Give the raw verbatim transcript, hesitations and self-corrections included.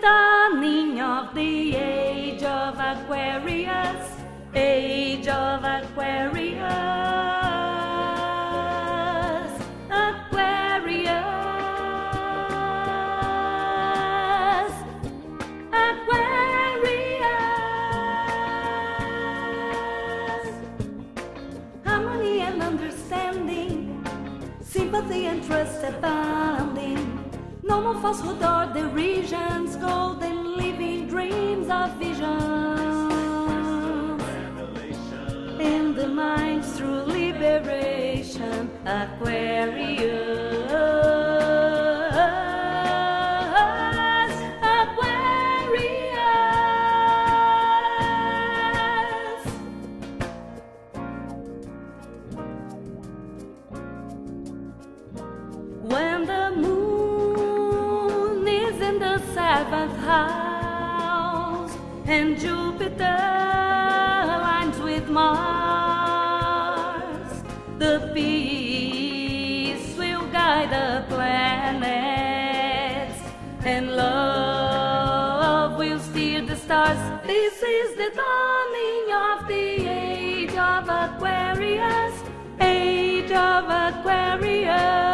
dawning of the age of Aquarius, age of Aquarius, Aquarius, Aquarius. Harmony and understanding, sympathy and trust abounding. No more falsehood or derisions, golden living dreams of vision. In the mind's true liberation, Aquarius, Aquarius. When the moon is in the seventh house and Jupiter aligns with Mars, the peace will guide the planets and love will steer the stars. This is the dawning of the age of Aquarius, age of Aquarius.